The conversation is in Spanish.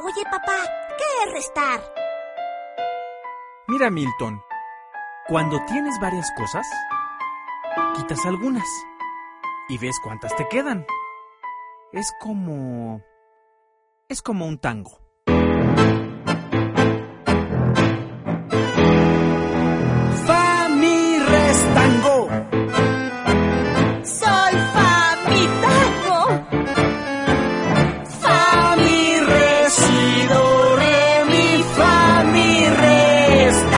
Oye, papá, ¿qué es restar? Mira, Milton, cuando tienes varias cosas, quitas algunas y ves cuántas te quedan. Es como un tango.